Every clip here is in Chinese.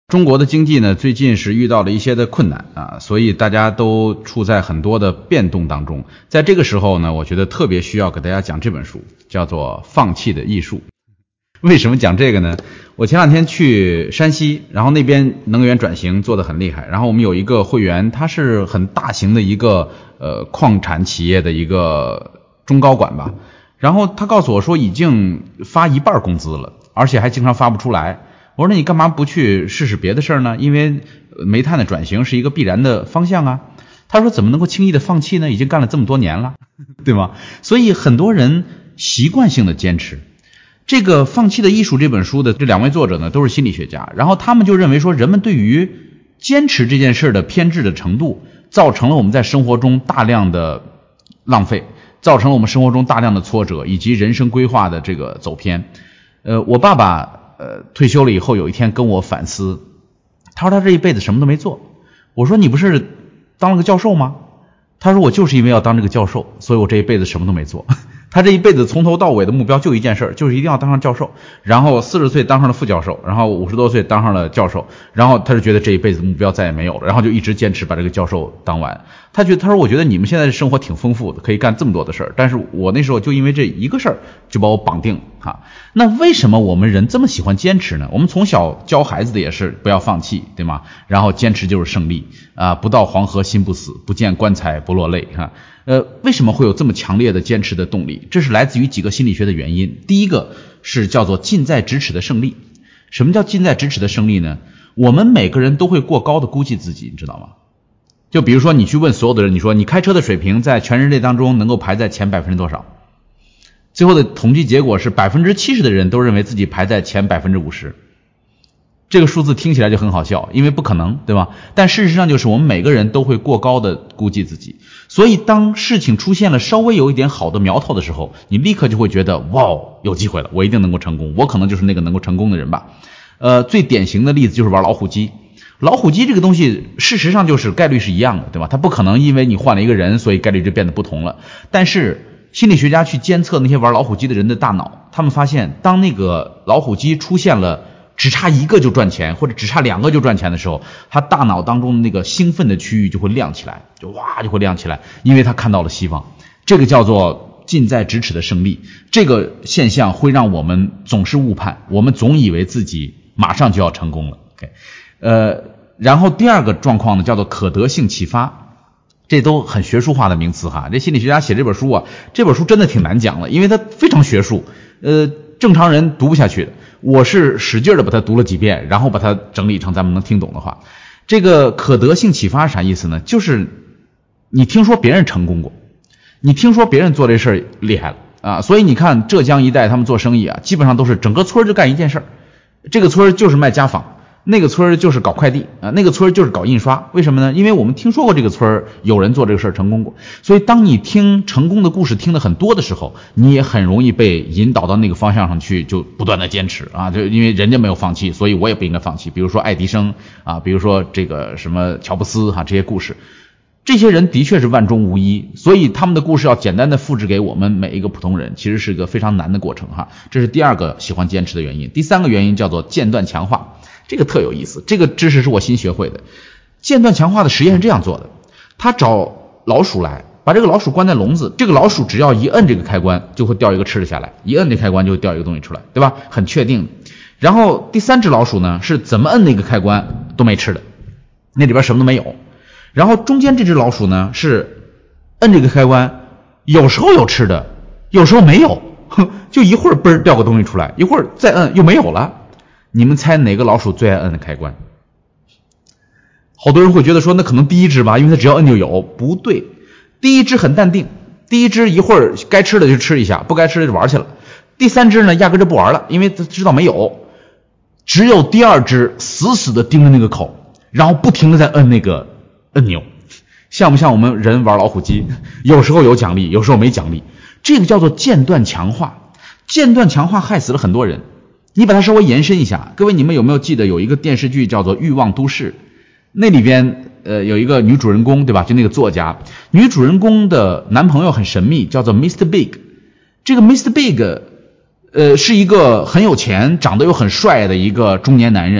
中国的经济呢，最近是遇到了一些的困难啊，所以大家都处在很多的变动当中。在这个时候呢，我觉得特别需要给大家讲这本书，叫做《放弃的艺术》。为什么讲这个呢？我前两天去山西，然后那边能源转型做得很厉害，然后我们有一个会员，他是很大型的一个矿产企业的一个中高管吧，然后他告诉我说已经发一半工资了，而且还经常发不出来。我说那你干嘛不去试试别的事儿呢？因为煤炭的转型是一个必然的方向啊。他说怎么能够轻易的放弃呢？已经干了这么多年了，对吗？所以很多人习惯性的坚持。这个《放弃的艺术》这本书的这两位作者呢，都是心理学家，然后他们就认为说，人们对于坚持这件事的偏执的程度，造成了我们在生活中大量的浪费，造成了我们生活中大量的挫折，以及人生规划的这个走偏。我爸爸退休了以后，有一天跟我反思，他说他这一辈子什么都没做。我说你不是当了个教授吗？他说我就是因为要当这个教授，所以我这一辈子什么都没做。他这一辈子从头到尾的目标就一件事，就是一定要当上教授，然后40岁当上了副教授，然后50多岁当上了教授，然后他就觉得这一辈子目标再也没有了，然后就一直坚持把这个教授当完。他说我觉得你们现在的生活挺丰富的，可以干这么多的事儿，但是我那时候就因为这一个事儿就把我绑定哈。那为什么我们人这么喜欢坚持呢？我们从小教孩子的也是不要放弃，对吗？然后坚持就是胜利啊，不到黄河心不死，不见棺材不落泪哈。为什么会有这么强烈的坚持的动力？这是来自于几个心理学的原因。第一个是叫做近在咫尺的胜利。什么叫近在咫尺的胜利呢？我们每个人都会过高的估计自己，你知道吗？就比如说你去问所有的人，你说你开车的水平在全人类当中能够排在前多少？最后的统计结果是70%的人都认为自己排在前50%。这个数字听起来就很好笑，因为不可能，对吧？但事实上就是我们每个人都会过高的估计自己，所以当事情出现了稍微有一点好的苗头的时候，你立刻就会觉得哇，有机会了，我一定能够成功，我可能就是那个能够成功的人吧。最典型的例子就是玩老虎机。老虎机这个东西事实上就是概率是一样的，对吧？它不可能因为你换了一个人所以概率就变得不同了。但是心理学家去监测那些玩老虎机的人的大脑，他们发现当那个老虎机出现了只差一个就赚钱，或者只差2个就赚钱的时候，他大脑当中的那个兴奋的区域就会亮起来，就会亮起来，因为他看到了希望。这个叫做近在咫尺的胜利。这个现象会让我们总是误判，我们总以为自己马上就要成功了。然后第二个状况呢，叫做可得性启发。这都很学术化的名词哈。这心理学家写这本书啊，这本书真的挺难讲的，因为它非常学术，正常人读不下去的。我是使劲的把它读了几遍，然后把它整理成咱们能听懂的话。这个可得性启发是啥意思呢？就是你听说别人成功过，你听说别人做这事儿厉害了啊，所以你看浙江一带他们做生意啊，基本上都是整个村就干一件事儿，这个村就是卖家纺，那个村就是搞快递啊，那个村就是搞印刷。为什么呢？因为我们听说过这个村有人做这个事儿成功过，所以当你听成功的故事听得很多的时候，你也很容易被引导到那个方向上去，就不断的坚持啊，就因为人家没有放弃，所以我也不应该放弃。比如说爱迪生啊，比如说这个什么乔布斯哈，这些故事，这些人的确是万中无一，所以他们的故事要简单的复制给我们每一个普通人，其实是个非常难的过程哈。这是第二个喜欢坚持的原因。第三个原因叫做间断强化。这个特有意思，这个知识是我新学会的。间断强化的实验是这样做的，他找老鼠来，把这个老鼠关在笼子，这个老鼠只要一摁这个开关就会掉一个吃的下来，一摁这开关就会掉一个东西出来，对吧？很确定。然后第三只老鼠呢，是怎么摁那个开关都没吃的，那里边什么都没有。然后中间这只老鼠呢，是摁这个开关，有时候有吃的，有时候没有，就一会儿嘣掉个东西出来，一会儿再摁又没有了。你们猜哪个老鼠最爱摁的开关？好多人会觉得说那可能第一只吧，因为它只要摁就有。不对，第一只很淡定，第一只一会儿该吃的就吃一下，不该吃的就玩去了。第三只呢压根就不玩了，因为它知道没有。只有第二只死死的盯着那个口，然后不停的在摁那个按钮。像不像我们人玩老虎机，有时候有奖励，有时候没奖励？这个叫做间断强化。间断强化害死了很多人。你把它稍微延伸一下，各位你们有没有记得有一个电视剧叫做《欲望都市》？那里边有一个女主人公，对吧？就那个作家，女主人公的男朋友很神秘，叫做 Mr. Big。这个 Mr. Big是一个很有钱，长得又很帅的一个中年男人。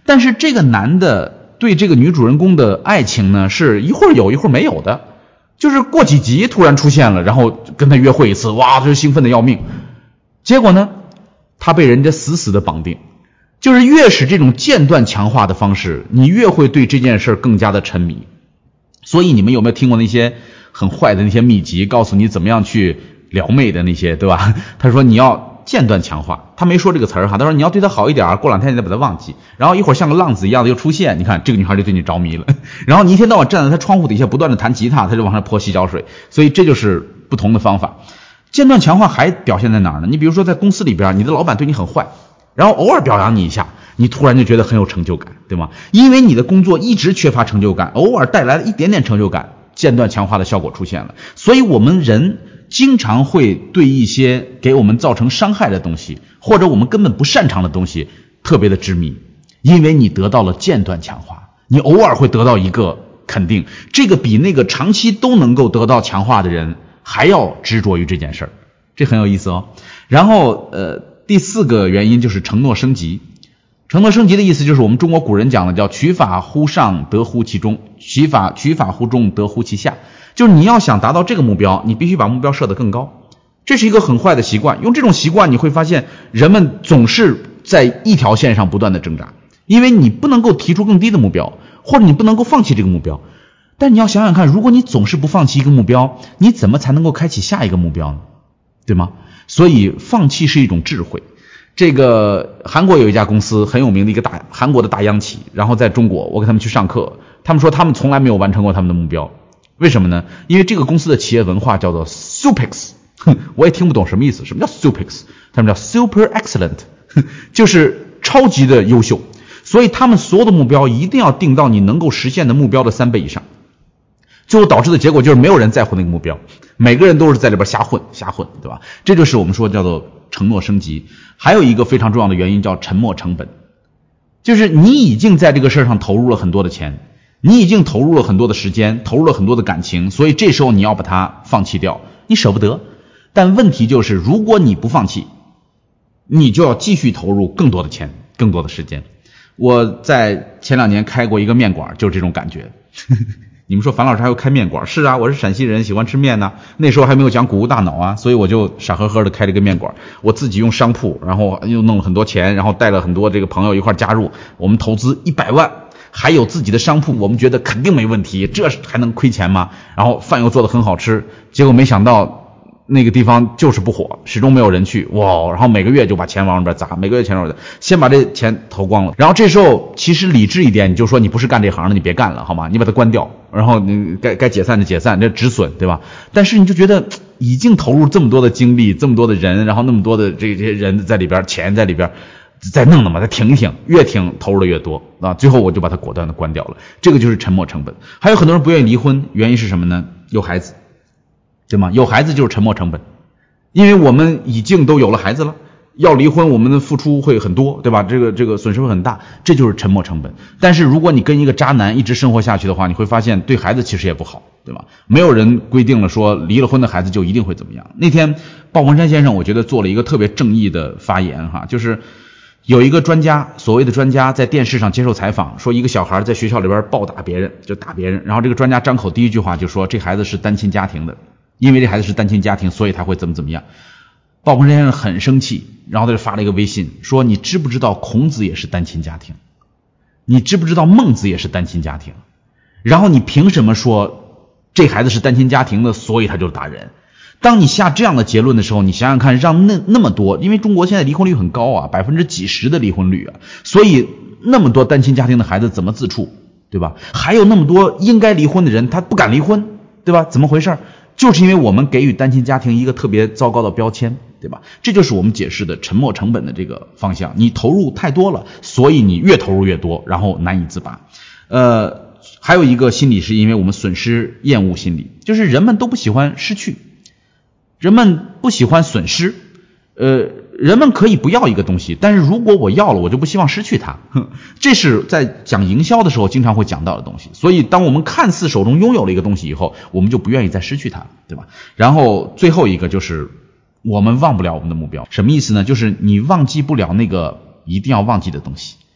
但是这个男的对这个女主人公的爱情呢，是一会儿有一会儿没有的，就是过几集突然出现了，然后跟他约会一次，哇，这兴奋的要命。结果呢，他被人家死死的绑定。就是越是这种间断强化的方式，你越会对这件事更加的沉迷。所以你们有没有听过那些很坏的那些秘籍，告诉你怎么样去撩妹的那些，对吧？他说你要间断强化，他没说这个词儿哈，他说你要对他好一点，过两天你再把他忘记，然后一会儿像个浪子一样的又出现，你看这个女孩就对你着迷了，然后你一天到晚站在他窗户底下不断的弹吉他，他就往上泼洗脚水。所以这就是不同的方法。间断强化还表现在哪儿呢？你比如说在公司里边，你的老板对你很坏，然后偶尔表扬你一下，你突然就觉得很有成就感，对吗？因为你的工作一直缺乏成就感，偶尔带来了一点点成就感，间断强化的效果出现了。所以我们人经常会对一些给我们造成伤害的东西，或者我们根本不擅长的东西特别的执迷，因为你得到了间断强化，你偶尔会得到一个肯定，这个比那个长期都能够得到强化的人还要执着于这件事儿，这很有意思哦。然后第四个原因就是承诺升级。承诺升级的意思就是我们中国古人讲的叫取法乎上得乎其中，取法乎中得乎其下，就是你要想达到这个目标，你必须把目标设得更高。这是一个很坏的习惯，用这种习惯你会发现人们总是在一条线上不断的挣扎，因为你不能够提出更低的目标，或者你不能够放弃这个目标。但你要想想看，如果你总是不放弃一个目标，你怎么才能够开启下一个目标呢？对吗？所以放弃是一种智慧。这个韩国有一家公司很有名的一个韩国的大央企，然后在中国我跟他们去上课，他们说他们从来没有完成过他们的目标。为什么呢？因为这个公司的企业文化叫做 SUPEX， 我也听不懂什么意思，什么叫 SUPEX？ 他们叫 Super Excellent， 就是超级的优秀，所以他们所有的目标一定要定到你能够实现的目标的3倍以上。最后导致的结果就是没有人在乎那个目标，每个人都是在里边瞎混，对吧？这就是我们说叫做承诺升级。还有一个非常重要的原因叫沉没成本，就是你已经在这个事上投入了很多的钱，你已经投入了很多的时间，投入了很多的感情，所以这时候你要把它放弃掉，你舍不得。但问题就是如果你不放弃，你就要继续投入更多的钱，更多的时间。我在前2年开过一个面馆，就是这种感觉。你们说樊老师还要开面馆？是啊，我是陕西人，喜欢吃面呢。那时候还没有讲谷物大脑啊，所以我就傻呵呵的开了一个面馆。我自己用商铺，然后又弄了很多钱，然后带了很多这个朋友一块加入，我们投资100万，还有自己的商铺，我们觉得肯定没问题，这还能亏钱吗？然后饭又做得很好吃，结果没想到那个地方就是不火，始终没有人去，哇！然后每个月就把钱往里边砸，每个月钱往里边，先把这钱投光了。然后这时候其实理智一点，你就说你不是干这行的，你别干了，好吗？你把它关掉，然后你该解散就解散，这止损，对吧？但是你就觉得已经投入这么多的精力，这么多的人，然后那么多的这些人在里边，钱在里边，再弄嘛，再停一停，越停投入的越多啊！最后我就把它果断的关掉了。这个就是沉没成本。还有很多人不愿意离婚，原因是什么呢？有孩子。对吗？有孩子就是沉没成本，因为我们已经都有了孩子了，要离婚我们的付出会很多，对吧？这个损失会很大，这就是沉没成本。但是如果你跟一个渣男一直生活下去的话，你会发现对孩子其实也不好，对吧？没有人规定了说离了婚的孩子就一定会怎么样。那天鲍文山先生我觉得做了一个特别正义的发言哈，就是有一个专家，所谓的专家在电视上接受采访，说一个小孩在学校里边暴打别人，就打别人，然后这个专家张口第一句话就说这孩子是单亲家庭的，因为这孩子是单亲家庭，所以他会怎么样。鲍文山先生很生气，然后他就发了一个微信说你知不知道孔子也是单亲家庭，你知不知道孟子也是单亲家庭，然后你凭什么说这孩子是单亲家庭的，所以他就打人。当你下这样的结论的时候，你想想看，让那么多，因为中国现在离婚率很高啊，几十的离婚率啊，所以那么多单亲家庭的孩子怎么自处，对吧？还有那么多应该离婚的人他不敢离婚，对吧？怎么回事？就是因为我们给予单亲家庭一个特别糟糕的标签，对吧？这就是我们解释的沉没成本的这个方向。你投入太多了，所以你越投入越多，然后难以自拔。还有一个心理是因为我们损失厌恶心理，就是人们都不喜欢失去，人们不喜欢损失。人们可以不要一个东西，但是如果我要了，我就不希望失去它。这是在讲营销的时候经常会讲到的东西。所以当我们看似手中拥有了一个东西以后，我们就不愿意再失去它，对吧？然后最后一个就是我们忘不了我们的目标。什么意思呢？就是你忘记不了那个一定要忘记的东西。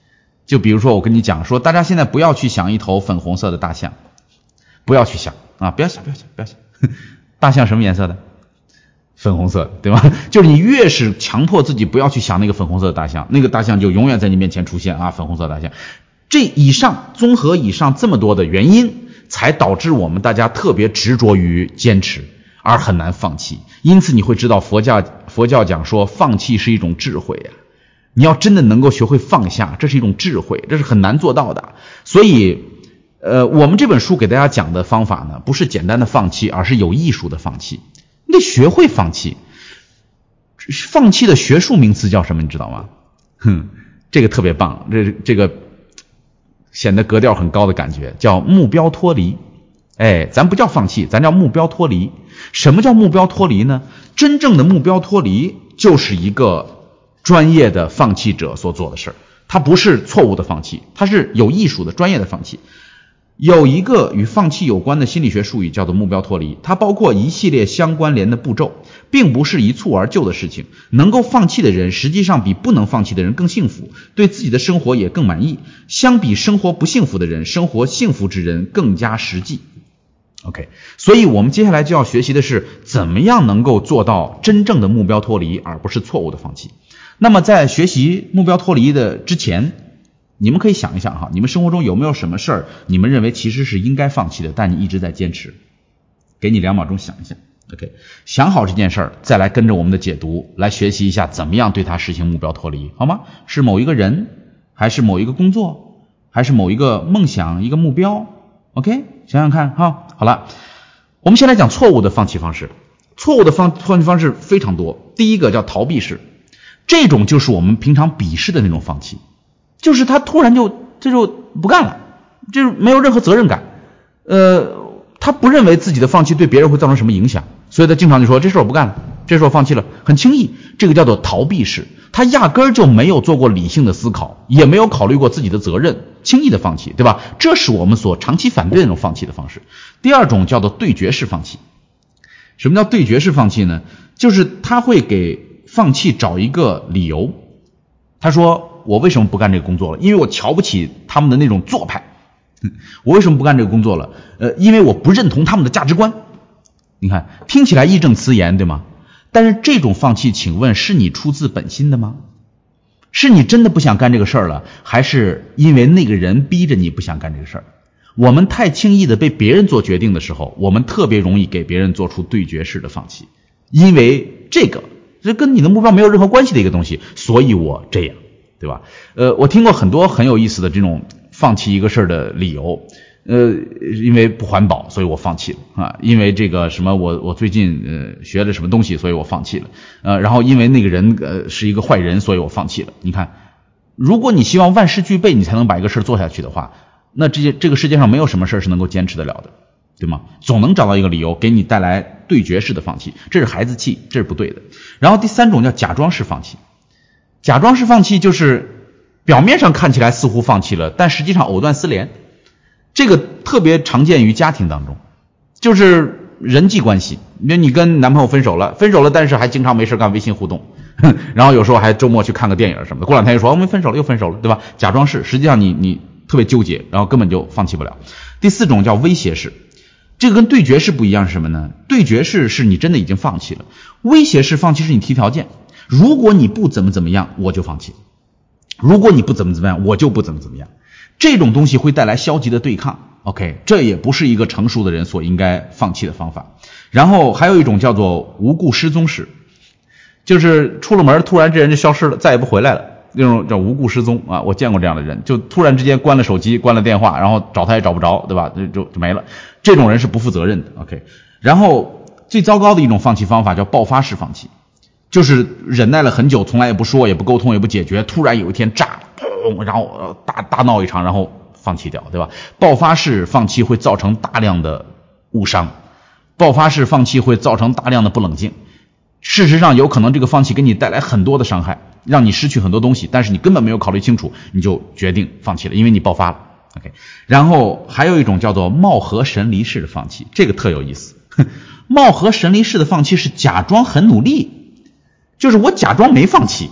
就比如说我跟你讲说，大家现在不要去想一头粉红色的大象，不要去想啊，不要想大象什么颜色的？粉红色的，对吧？就是你越是强迫自己不要去想那个粉红色的大象，那个大象就永远在你面前出现啊，粉红色的大象。这以上综合以上这么多的原因，才导致我们大家特别执着于坚持，而很难放弃。因此你会知道佛教讲说放弃是一种智慧啊，你要真的能够学会放下，这是一种智慧，这是很难做到的。所以我们这本书给大家讲的方法呢，不是简单的放弃，而是有艺术的放弃。你得学会放弃。放弃的学术名词叫什么你知道吗？这个特别棒，这个显得格调很高的感觉，叫目标脱离。咱不叫放弃，咱叫目标脱离。什么叫目标脱离呢？真正的目标脱离就是一个专业的放弃者所做的事儿，它不是错误的放弃，它是有艺术的专业的放弃。有一个与放弃有关的心理学术语叫做目标脱离，它包括一系列相关联的步骤，并不是一蹴而就的事情。能够放弃的人实际上比不能放弃的人更幸福，对自己的生活也更满意。相比生活不幸福的人，生活幸福之人更加实际。OK， 所以我们接下来就要学习的是怎么样能够做到真正的目标脱离，而不是错误的放弃。那么在学习目标脱离的之前，你们可以想一想哈，你们生活中有没有什么事儿，你们认为其实是应该放弃的，但你一直在坚持？给你2秒钟想一想。OK， 想好这件事儿，再来跟着我们的解读来学习一下怎么样对它实行目标脱离，好吗？是某一个人，还是某一个工作，还是某一个梦想，一个目标？ OK， 想想看哈。好了，我们先来讲错误的放弃方式。错误的放弃方式非常多。第一个叫逃避式，这种就是我们平常鄙视的那种放弃，就是他突然就不干了，就是没有任何责任感，他不认为自己的放弃对别人会造成什么影响，所以他经常就说这事我不干了，这事我放弃了，很轻易。这个叫做逃避式，他压根儿就没有做过理性的思考，也没有考虑过自己的责任，轻易的放弃，对吧？这是我们所长期反对的那种放弃的方式。第二种叫做对决式放弃。什么叫对决式放弃呢？就是他会给放弃找一个理由。他说我为什么不干这个工作了？因为我瞧不起他们的那种做派。我为什么不干这个工作了？因为我不认同他们的价值观。你看，听起来义正辞严，对吗？但是这种放弃，请问是你出自本心的吗？是你真的不想干这个事儿了，还是因为那个人逼着你不想干这个事儿？我们太轻易的被别人做决定的时候，我们特别容易给别人做出对决式的放弃，因为这跟你的目标没有任何关系的一个东西，所以我这样，对吧？我听过很多很有意思的这种放弃一个事儿的理由。因为不环保，所以我放弃了啊。因为这个什么，我最近学了什么东西，所以我放弃了。然后因为那个人是一个坏人，所以我放弃了。你看，如果你希望万事俱备，你才能把一个事做下去的话，那这个世界上没有什么事是能够坚持得了的，对吗？总能找到一个理由给你带来对决式的放弃，这是孩子气，这是不对的。然后第三种叫假装式放弃。假装式放弃就是表面上看起来似乎放弃了，但实际上藕断丝连。这个特别常见于家庭当中，就是人际关系。你跟男朋友分手了，但是还经常没事干微信互动，然后有时候还周末去看个电影什么的，过2天又说我们分手了，又分手了，对吧？假装式，实际上你特别纠结，然后根本就放弃不了。第4种叫威胁式，这个跟对决式不一样是什么呢？对决式是你真的已经放弃了，威胁式放弃是你提条件，如果你不怎么样，我就放弃；如果你不怎么样，我就不怎么样。这种东西会带来消极的对抗。OK， 这也不是一个成熟的人所应该放弃的方法。然后还有一种叫做无故失踪式，就是出了门突然这人就消失了，再也不回来了，那种叫无故失踪啊。我见过这样的人，就突然之间关了手机，关了电话，然后找他也找不着，对吧？就没了。这种人是不负责任的。OK， 然后最糟糕的一种放弃方法叫爆发式放弃，就是忍耐了很久，从来也不说，也不沟通，也不解决，突然有一天炸了，砰，然后大闹一场，然后放弃掉，对吧？爆发式放弃会造成大量的误伤，爆发式放弃会造成大量的不冷静。事实上有可能这个放弃给你带来很多的伤害，让你失去很多东西，但是你根本没有考虑清楚，你就决定放弃了，因为你爆发了。OK， 然后还有一种叫做貌合神离式的放弃，这个特有意思。貌合神离式的放弃是假装很努力，就是我假装没放弃，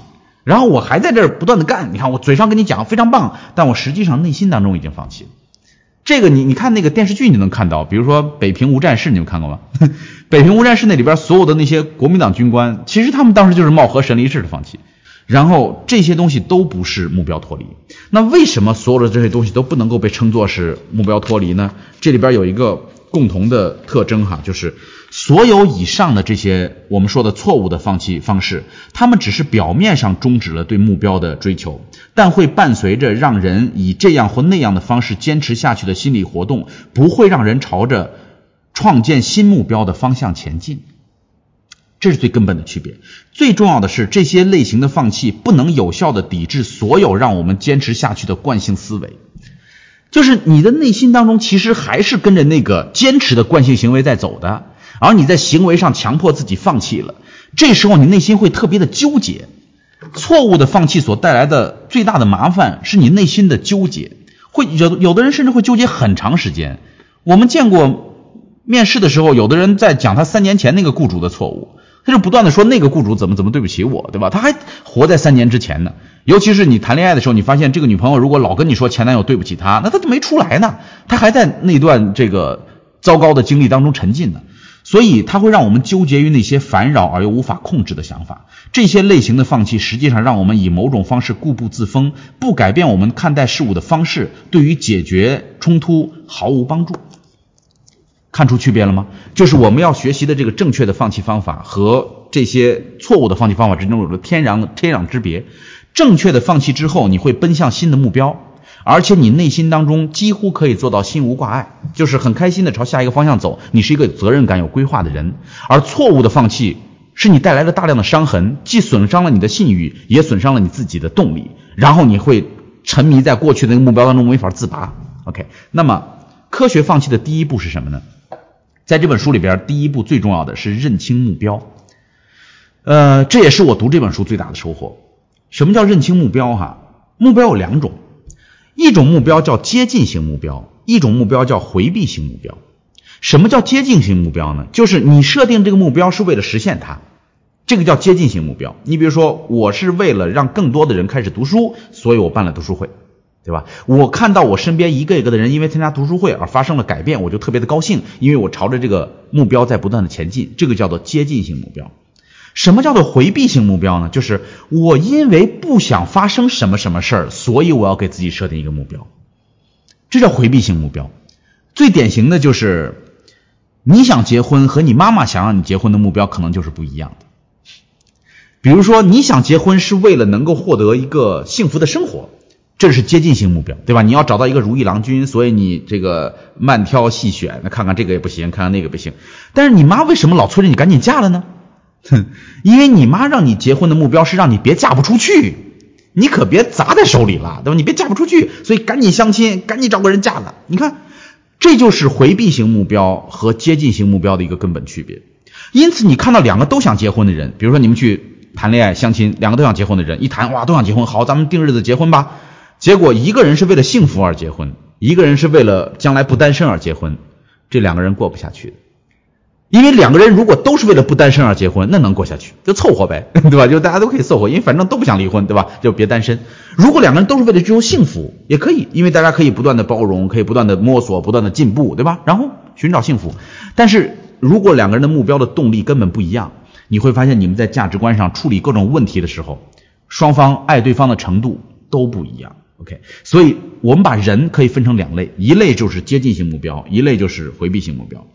然后我还在这儿不断的干，你看我嘴上跟你讲非常棒，但我实际上内心当中已经放弃了。这个你看那个电视剧你能看到，比如说北平无战事，你们看过吗？北平无战事那里边所有的那些国民党军官，其实他们当时就是貌合神离似的放弃。然后这些东西都不是目标脱离。那为什么所有的这些东西都不能够被称作是目标脱离呢？这里边有一个共同的特征哈，就是所有以上的这些我们说的错误的放弃方式，他们只是表面上终止了对目标的追求，但会伴随着让人以这样或那样的方式坚持下去的心理活动，不会让人朝着创建新目标的方向前进。这是最根本的区别。最重要的是，这些类型的放弃不能有效地抵制所有让我们坚持下去的惯性思维。就是你的内心当中其实还是跟着那个坚持的惯性行为在走的，而你在行为上强迫自己放弃了，这时候你内心会特别的纠结。错误的放弃所带来的最大的麻烦是你内心的纠结，会有的人甚至会纠结很长时间。我们见过面试的时候，有的人在讲他3年前那个雇主的错误，他就不断的说那个雇主怎么对不起我，对吧？他还活在3年之前呢。尤其是你谈恋爱的时候，你发现这个女朋友如果老跟你说前男友对不起他，那他就没出来呢，他还在那段这个糟糕的经历当中沉浸呢。所以它会让我们纠结于那些烦扰而又无法控制的想法。这些类型的放弃实际上让我们以某种方式固步自封，不改变我们看待事物的方式，对于解决冲突毫无帮助。看出区别了吗？就是我们要学习的这个正确的放弃方法和这些错误的放弃方法之中有着天壤之别。正确的放弃之后，你会奔向新的目标，而且你内心当中几乎可以做到心无挂碍，就是很开心的朝下一个方向走，你是一个有责任感有规划的人。而错误的放弃是你带来了大量的伤痕，既损伤了你的信誉，也损伤了你自己的动力，然后你会沉迷在过去的那个目标当中没法自拔。 OK， 那么科学放弃的第一步是什么呢？在这本书里边，第一步最重要的是认清目标。这也是我读这本书最大的收获。什么叫认清目标哈？目标有2种，一种目标叫接近型目标，一种目标叫回避型目标。什么叫接近型目标呢？就是你设定这个目标是为了实现它，这个叫接近型目标。你比如说，我是为了让更多的人开始读书，所以我办了读书会，对吧？我看到我身边一个一个的人因为参加读书会而发生了改变，我就特别的高兴，因为我朝着这个目标在不断的前进，这个叫做接近型目标。什么叫做回避型目标呢？就是我因为不想发生什么事儿，所以我要给自己设定一个目标，这叫回避型目标。最典型的就是你想结婚和你妈妈想让你结婚的目标可能就是不一样的。比如说你想结婚是为了能够获得一个幸福的生活，这是接近型目标，对吧？你要找到一个如意郎君，所以你这个慢挑细选，看看这个也不行，看看那个不行。但是你妈为什么老催着你赶紧嫁了呢？因为你妈让你结婚的目标是让你别嫁不出去，你可别砸在手里了，对吧？你别嫁不出去，所以赶紧相亲，赶紧找个人嫁了。你看，这就是回避型目标和接近型目标的一个根本区别。因此你看到2个都想结婚的人，比如说你们去谈恋爱相亲，2个都想结婚的人一谈，哇，都想结婚，好，咱们定日子结婚吧。结果一个人是为了幸福而结婚，一个人是为了将来不单身而结婚，这2个人过不下去的。因为2个人如果都是为了不单身而结婚，那能过下去，就凑合呗，对吧？就大家都可以凑合，因为反正都不想离婚，对吧？就别单身。如果2个人都是为了追求幸福，也可以，因为大家可以不断的包容，可以不断的摸索，不断的进步，对吧？然后寻找幸福。但是如果2个人的目标的动力根本不一样，你会发现你们在价值观上处理各种问题的时候，双方爱对方的程度都不一样。OK， 所以我们把人可以分成2类，一类就是接近型目标，一类就是回避型目标。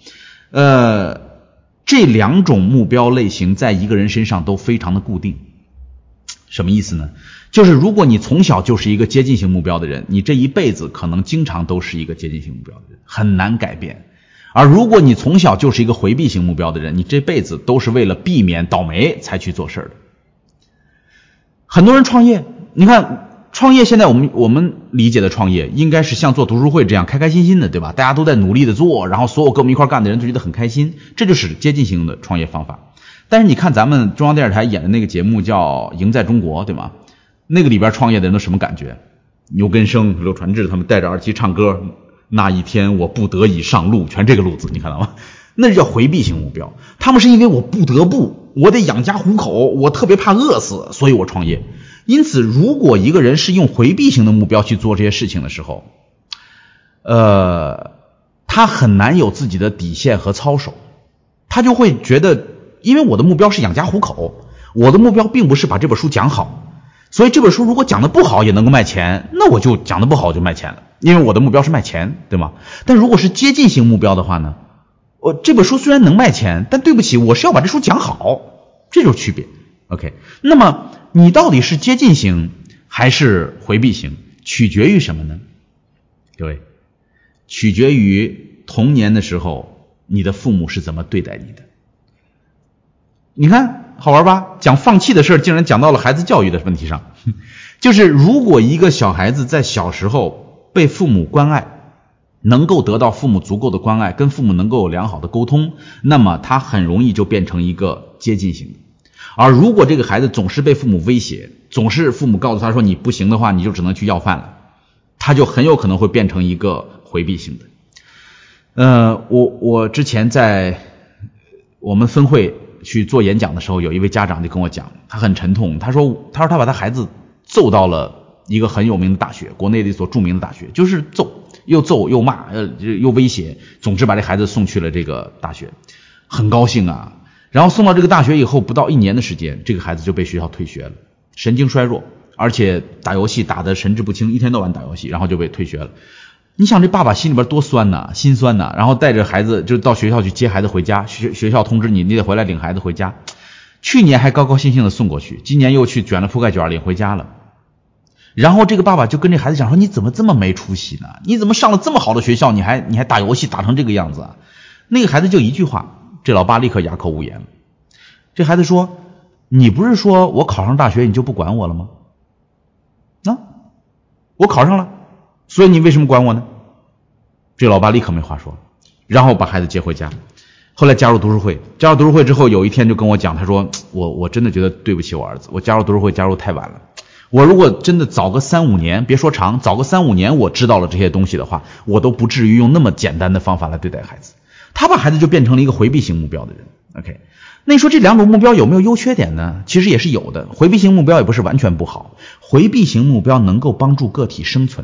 这2种目标类型在一个人身上都非常的固定。什么意思呢？就是如果你从小就是一个接近型目标的人，你这一辈子可能经常都是一个接近型目标的人，很难改变。而如果你从小就是一个回避型目标的人，你这辈子都是为了避免倒霉才去做事的。很多人创业，你看创业现在我们理解的创业应该是像做读书会这样开开心心的，对吧？大家都在努力的做，然后所有跟我们一块干的人都觉得很开心，这就是接近型的创业方法。但是你看咱们中央电视台演的那个节目叫《赢在中国》，对吗？那个里边创业的人都什么感觉？牛根生、刘传志他们戴着耳机唱歌，那一天我不得已上路，全这个路子，你看到吗？那叫回避型目标。他们是因为我不得不，我得养家糊口，我特别怕饿死，所以我创业。 因此如果一个人是用回避型的目标去做这些事情的时候，他很难有自己的底线和操守，他就会觉得，因为我的目标是养家糊口，我的目标并不是把这本书讲好，所以这本书如果讲的不好也能够卖钱，那我就讲的不好就卖钱了，因为我的目标是卖钱，对吗？但如果是接近型目标的话呢，这本书虽然能卖钱，但对不起，我是要把这书讲好，这就是区别。 OK， 那么你到底是接近型还是回避型，取决于什么呢？各位，取决于童年的时候你的父母是怎么对待你的。你看好玩吧，讲放弃的事竟然讲到了孩子教育的问题上。就是如果一个小孩子在小时候被父母关爱，能够得到父母足够的关爱，跟父母能够有良好的沟通，那么他很容易就变成一个接近型的。而如果这个孩子总是被父母威胁，总是父母告诉他说你不行的话你就只能去要饭了，他就很有可能会变成一个回避型的。我之前在我们分会去做演讲的时候，有一位家长就跟我讲，他很沉痛，他说他把他孩子揍到了一个很有名的大学，国内的一所著名的大学，就是揍又骂又威胁，总之把这孩子送去了这个大学，很高兴啊。然后送到这个大学以后，不到1年的时间，这个孩子就被学校退学了，神经衰弱，而且打游戏打得神志不清，一天到晚打游戏，然后就被退学了。你想这爸爸心里边多酸呐，心酸呐，然后带着孩子就到学校去接孩子回家，学校通知你得回来领孩子回家。去年还高高兴兴的送过去，今年又去卷了铺盖卷领回家了。然后这个爸爸就跟这孩子讲说，你怎么这么没出息呢？你怎么上了这么好的学校，你还打游戏打成这个样子啊？那个孩子就一句话，这老爸立刻哑口无言了。这孩子说，你不是说我考上大学你就不管我了吗？我考上了，所以你为什么管我呢？这老爸立刻没话说，然后把孩子接回家。后来加入读书会之后，有一天就跟我讲，他说我真的觉得对不起我儿子，我加入读书会加入太晚了，我如果真的早个3-5年，别说长，早个3-5年我知道了这些东西的话，我都不至于用那么简单的方法来对待孩子。他把孩子就变成了一个回避型目标的人。 OK， 那你说这两种目标有没有优缺点呢？其实也是有的。回避型目标也不是完全不好，回避型目标能够帮助个体生存。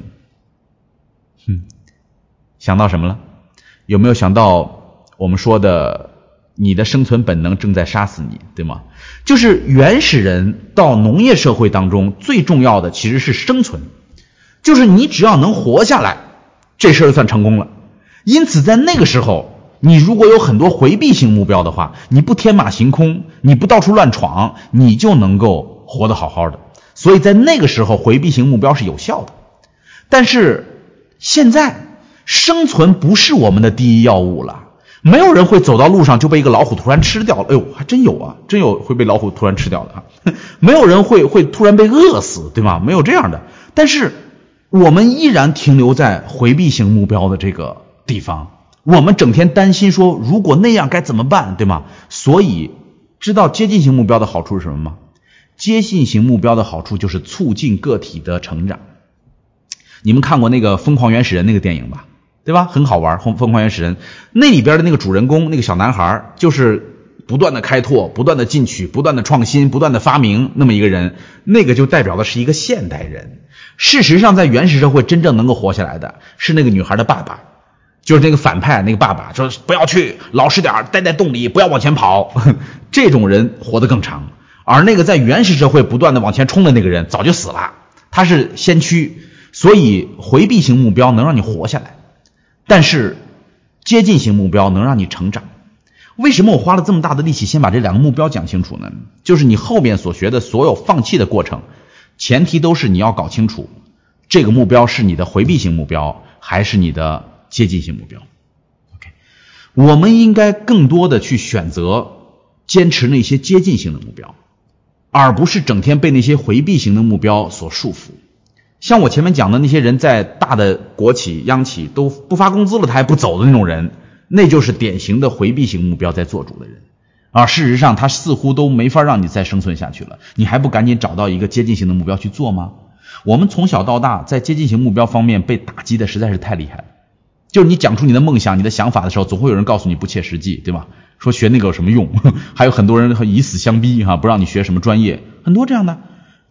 想到什么了？有没有想到我们说的你的生存本能正在杀死你，对吗？就是原始人到农业社会当中最重要的其实是生存，就是你只要能活下来，这事儿就算成功了。因此在那个时候，你如果有很多回避型目标的话，你不天马行空，你不到处乱闯，你就能够活得好好的。所以在那个时候回避型目标是有效的。但是现在生存不是我们的第一要务了，没有人会走到路上就被一个老虎突然吃掉了。哎呦，还真有啊，真有会被老虎突然吃掉的啊。没有人会突然被饿死，对吗？没有这样的。但是我们依然停留在回避型目标的这个地方，我们整天担心说如果那样该怎么办，对吗？所以知道接近型目标的好处是什么吗？接近型目标的好处就是促进个体的成长。你们看过那个《疯狂原始人》那个电影吧，对吧？很好玩，疯狂原始人那里边的那个主人公，那个小男孩，就是不断的开拓，不断的进取，不断的创新，不断的发明，那么一个人，那个就代表的是一个现代人。事实上在原始社会真正能够活下来的是那个女孩的爸爸，就是那个反派那个爸爸，说不要去，老实点，待在洞里，不要往前跑。这种人活得更长。而那个在原始社会不断的往前冲的那个人早就死了，他是先驱。所以回避型目标能让你活下来，但是接近型目标能让你成长。为什么我花了这么大的力气先把这两个目标讲清楚呢？就是你后面所学的所有放弃的过程，前提都是你要搞清楚这个目标是你的回避型目标还是你的接近型目标。 OK， 我们应该更多的去选择坚持那些接近型的目标，而不是整天被那些回避型的目标所束缚。像我前面讲的那些人，在大的国企央企都不发工资了他还不走的那种人，那就是典型的回避型目标在做主的人。而事实上他似乎都没法让你再生存下去了，你还不赶紧找到一个接近型的目标去做吗？我们从小到大在接近型目标方面被打击的实在是太厉害了。就是你讲出你的梦想你的想法的时候，总会有人告诉你不切实际，对吧？说学那个有什么用，还有很多人以死相逼不让你学什么专业，很多这样的。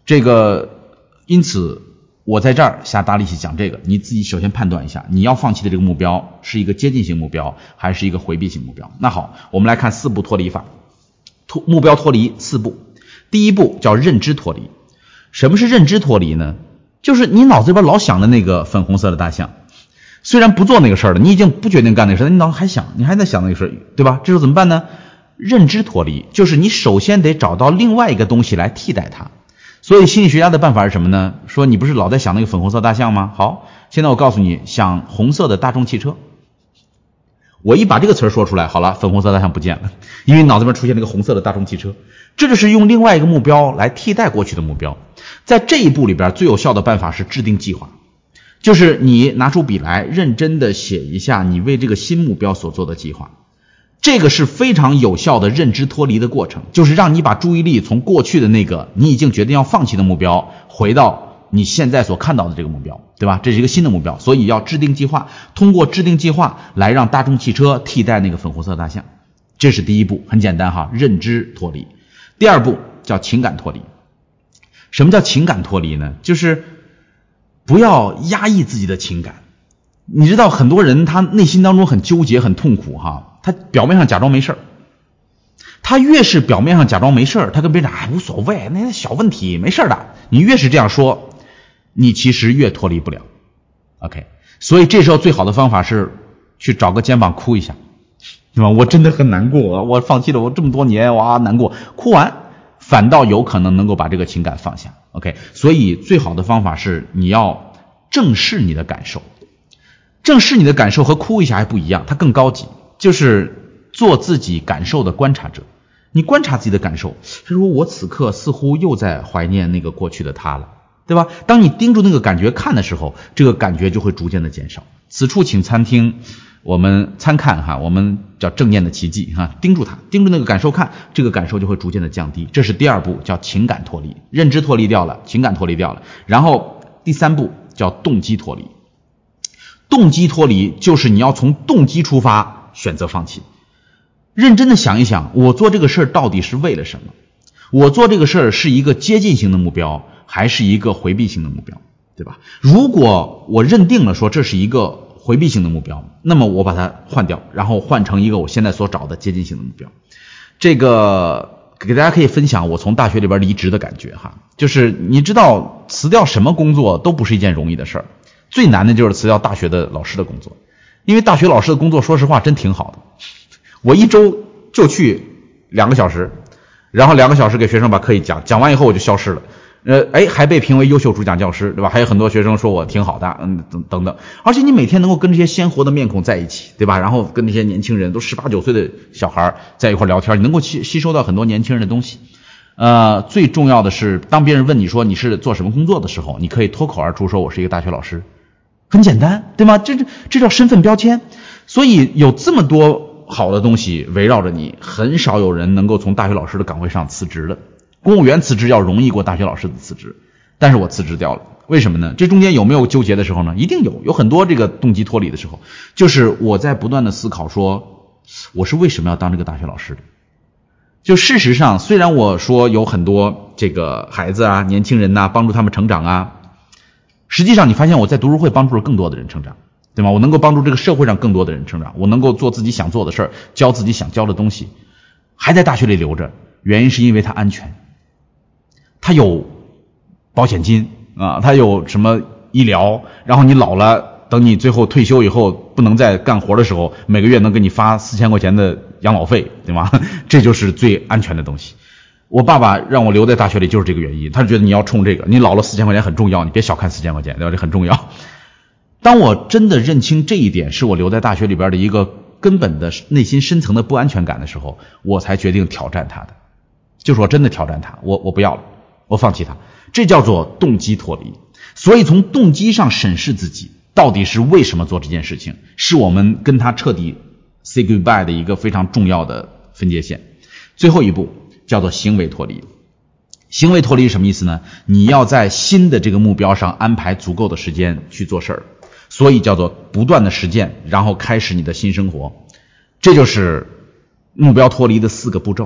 因此我在这儿下大力气讲这个，你自己首先判断一下，你要放弃的这个目标是一个接近型目标还是一个回避型目标。那好，我们来看4步脱离法。目标脱离4步。第一步叫认知脱离。什么是认知脱离呢？就是你脑子里边老想的那个粉红色的大象，虽然不做那个事儿了，你已经不决定干那个事儿，你脑子还想，你还在想那个事儿，对吧？这时候怎么办呢？认知脱离就是你首先得找到另外一个东西来替代它。所以心理学家的办法是什么呢？说你不是老在想那个粉红色大象吗？好，现在我告诉你，想红色的大众汽车。我一把这个词说出来，好了，粉红色大象不见了，因为脑子里面出现那个红色的大众汽车。这就是用另外一个目标来替代过去的目标。在这一步里边最有效的办法是制定计划，就是你拿出笔来认真的写一下你为这个新目标所做的计划。这个是非常有效的认知脱离的过程，就是让你把注意力从过去的那个你已经决定要放弃的目标回到你现在所看到的这个目标，对吧？这是一个新的目标，所以要制定计划，通过制定计划来让大众汽车替代那个粉红色大象。这是第一步，很简单哈，认知脱离。第二步叫情感脱离。什么叫情感脱离呢？就是不要压抑自己的情感。你知道很多人他内心当中很纠结很痛苦哈，他表面上假装没事儿，他越是表面上假装没事儿，他跟别人无所谓，那小问题没事的，你越是这样说，你其实越脱离不了。 OK， 所以这时候最好的方法是去找个肩膀哭一下，对吧？我真的很难过，我放弃了我这么多年，哇，难过，哭完反倒有可能能够把这个情感放下。 OK， 所以最好的方法是你要正视你的感受。正视你的感受和哭一下还不一样，它更高级，就是做自己感受的观察者。你观察自己的感受，是说我此刻似乎又在怀念那个过去的他了，对吧？当你盯住那个感觉看的时候，这个感觉就会逐渐的减少。此处请我们参看哈，我们叫正念的奇迹哈，盯住那个感受看，这个感受就会逐渐的降低。这是第二步，叫情感脱离，认知脱离掉了，情感脱离掉了。然后第三步叫动机脱离。动机脱离就是你要从动机出发选择放弃，认真的想一想，我做这个事儿到底是为了什么？我做这个事儿是一个接近型的目标还是一个回避型的目标，对吧？如果我认定了说这是一个回避型的目标，那么我把它换掉，然后换成一个我现在所找的接近型的目标。这个给大家可以分享我从大学里边离职的感觉哈，就是你知道辞掉什么工作都不是一件容易的事儿，最难的就是辞掉大学的老师的工作，因为大学老师的工作说实话真挺好的，我一周就去2个小时，然后2个小时给学生把课一讲，讲完以后我就消失了，还被评为优秀主讲教师，对吧？还有很多学生说我挺好的，等等。而且你每天能够跟这些鲜活的面孔在一起，对吧？然后跟这些年轻人都18、19岁的小孩在一块聊天，你能够吸收到很多年轻人的东西。最重要的是，当别人问你说你是做什么工作的时候，你可以脱口而出说我是一个大学老师，很简单，对吗？这叫身份标签。所以有这么多好的东西围绕着你，很少有人能够从大学老师的岗位上辞职的。公务员辞职要容易过大学老师的辞职，但是我辞职掉了，为什么呢？这中间有没有纠结的时候呢？一定有很多这个动机脱离的时候，就是我在不断的思考说我是为什么要当这个大学老师的。就事实上，虽然我说有很多这个孩子啊、年轻人呐，帮助他们成长啊，实际上你发现我在读书会帮助了更多的人成长，对吗？我能够帮助这个社会上更多的人成长，我能够做自己想做的事儿，教自己想教的东西，还在大学里留着，原因是因为它安全，它有保险金啊，它有什么医疗，然后你老了，等你最后退休以后不能再干活的时候，每个月能给你发4000块钱的养老费，对吗？这就是最安全的东西。我爸爸让我留在大学里就是这个原因，他觉得你要冲这个，你老了4000块钱很重要，你别小看4000块钱，对吧？这很重要。当我真的认清这一点是我留在大学里边的一个根本的内心深层的不安全感的时候，我才决定挑战它的，就是我真的挑战它，我不要了，我放弃它，这叫做动机脱离。所以从动机上审视自己到底是为什么做这件事情，是我们跟它彻底 say goodbye 的一个非常重要的分界线。最后一步叫做行为脱离。行为脱离是什么意思呢？你要在新的这个目标上安排足够的时间去做事儿，所以叫做不断的实践，然后开始你的新生活。这就是目标脱离的4个步骤。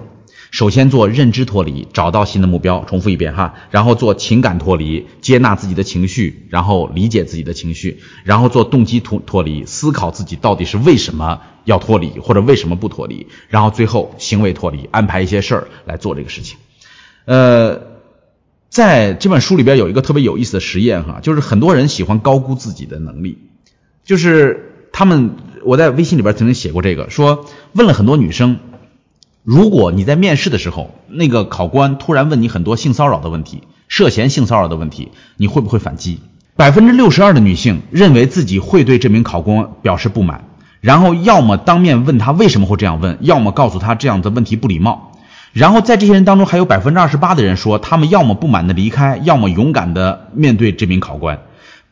首先做认知脱离，找到新的目标，重复一遍哈，然后做情感脱离，接纳自己的情绪，然后理解自己的情绪，然后做动机脱离，思考自己到底是为什么要脱离或者为什么不脱离，然后最后行为脱离，安排一些事儿来做这个事情。在这本书里边有一个特别有意思的实验哈，就是很多人喜欢高估自己的能力，就是我在微信里边曾经写过这个，说问了很多女生，如果你在面试的时候，那个考官突然问你很多性骚扰的问题，涉嫌性骚扰的问题，你会不会反击？62%的女性认为自己会对这名考官表示不满，然后要么当面问他为什么会这样问，要么告诉他这样的问题不礼貌。然后在这些人当中还有 28% 的人说他们要么不满的离开，要么勇敢的面对这名考官。